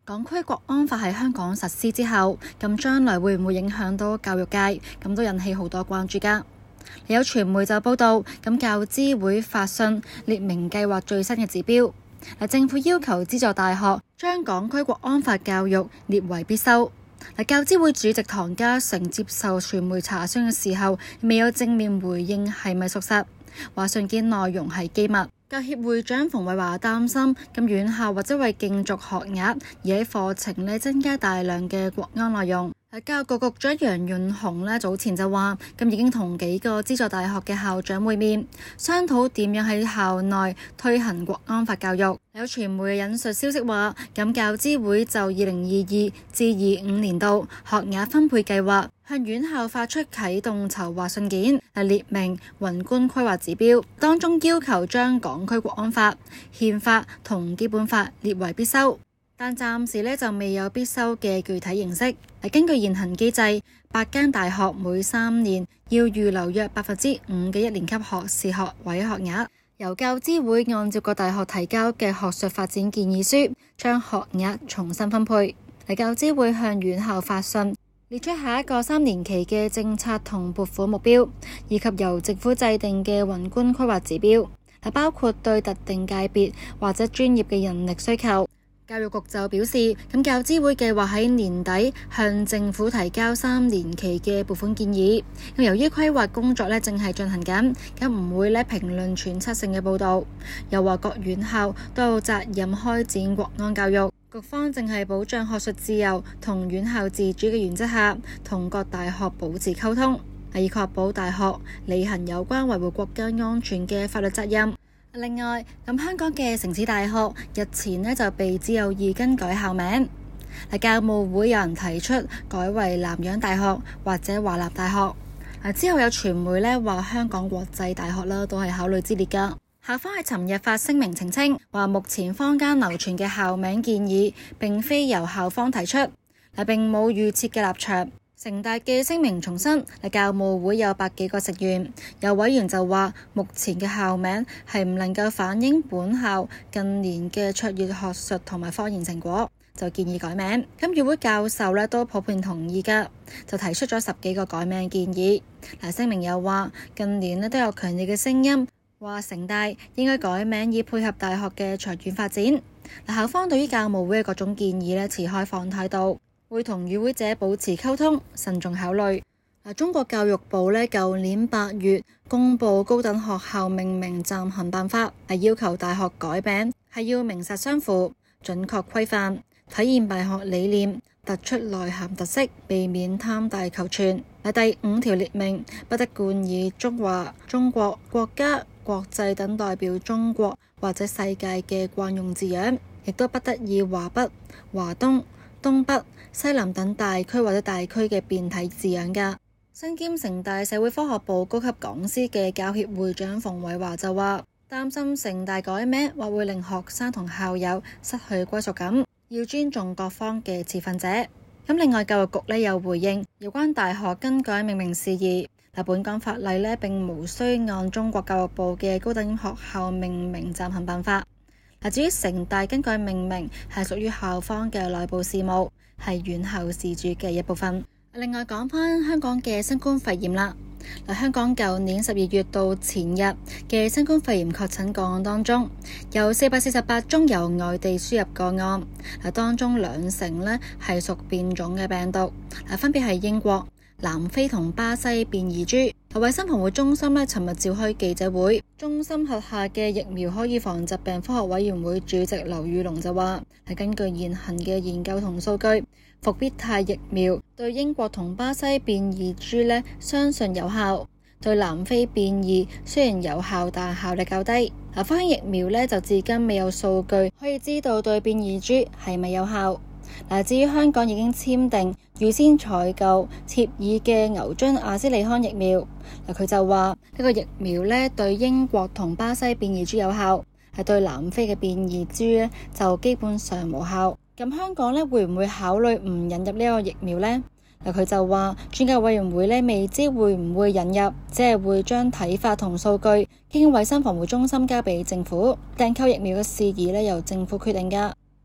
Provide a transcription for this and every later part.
港區國安法喺香港實施之後，咁將來會唔會影響到教育界？咁都引起好多關注㗎。有傳媒就報道，咁教資會發信列明計劃最新嘅指標。政府要求資助大學將港區國安法教育列為必修。教資會主席唐家成接受傳媒查詢嘅時候，未有正面回應係咪屬實，話信件內容係機密。教協會長馮偉華擔心，咁院校或者為競逐學額而喺課程增加大量嘅國安內容。教育局局長楊潤雄早前就話，咁已經同幾個資助大學嘅校長會面，商討點樣喺校內推行國安法教育。有傳媒引述消息話，咁教資會就2022至25年度學額分配計劃向院校發出啟動籌劃信件，列明宏觀規劃指標，當中要求將港區國安法、憲法同基本法列為必修。但暫時就未有必修嘅具體形式。根據現行機制，8間大學每3年要預留約5%嘅一年級學士學位學額，由教資會按照各大學提交嘅學術發展建議書，將學額重新分配。教資會向院校發信，列出下一個3年期嘅政策同撥款目標，以及由政府制定嘅宏觀規劃指標，包括對特定界別或者專業嘅人力需求。教育局就表示，咁教資會計劃喺年底向政府提交3年期嘅撥款建議。咁由於規劃工作正係進行緊，咁唔會評論揣測性嘅報導。又話各院校都有責任開展國安教育，局方正係保障學術自由同院校自主嘅原則下，同各大學保持溝通，以確保大學履行有關維護國家安全嘅法律責任。另外，香港嘅城市大學日前就被自由意更改校名。教務會有人提出改為南洋大學或者華立大學。之後有傳媒話香港國際大學都係考慮之列㗎。校方喺尋日發聲明澄清，話目前坊間流傳嘅校名建議並非由校方提出，並冇預設嘅立場。城大嘅聲明重申，教務會有百幾個成員，有委員就話目前嘅校名係唔能夠反映本校近年嘅卓越學術同埋科研成果，就建議改名。與會教授都普遍同意㗎，就提出咗10幾個改名建議。聲明又話近年都有強烈嘅聲音，話城大應該改名以配合大學嘅長遠發展。校方對於教務會嘅各種建議持開放態度，會同與會者保持溝通，慎重考慮。中國教育部舊年8月公布高等學校命名暫行辦法，要求大學改名係要名實相符、準確規範，體現辦學理念，突出內涵特色，避免貪大求全。第5條列明，不得冠以中華、中國、國家、國際等代表中國或者世界嘅慣用字樣，亦都不得以華北、華東、東北、西南等大區或者大區嘅變體字樣㗎。身兼城大社會科學部高級講師嘅教協會長馮偉華就話，擔心城大改名或會令學生同校友失去歸屬感，要尊重各方嘅持份者。另外教育局又回應有關大學更改命名事宜，本港法例並無需按中國教育部嘅高等學校命名暫行辦法。至於城大更改命名係屬於校方嘅內部事務，係院校自主嘅一部分。另外講返香港嘅新冠肺炎啦，香港舊年12月到前日嘅新冠肺炎確診個案當中，有448宗由外地輸入個案，當中20%係屬變種嘅病毒，分別係英國、南非同巴西變異株。衛生防護中心尋日召開記者會，中心轄下嘅疫苗可預防疾病科學委員會主席劉宇龍就話，根據現行嘅研究同數據，復必泰疫苗對英國同巴西變異株相信有效，對南非變異雖然有效，但效力較低。科興疫苗就至今未有數據可以知道對變異株係咪有效。至於香港已經簽訂預先採購協議嘅牛津阿斯利康疫苗，佢就話呢個疫苗對英國同巴西變異株有效，係對南非嘅變異株就基本上無效。咁香港會唔會考慮唔引入呢個疫苗呢？佢就話專家委員會未知會唔會引入，只係會將睇法同數據經衛生防護中心交俾政府，訂購疫苗嘅事宜由政府決定㗎。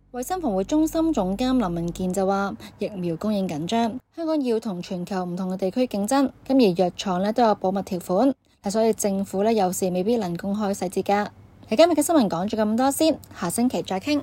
衛生防護中心總監林文健就話，疫苗供應緊張，香港要同全球唔同嘅地區競爭，咁而藥廠咧都有保密條款，所以政府咧有時未必能公開細節㗎。今日嘅新聞講咗咁多先，下星期再傾。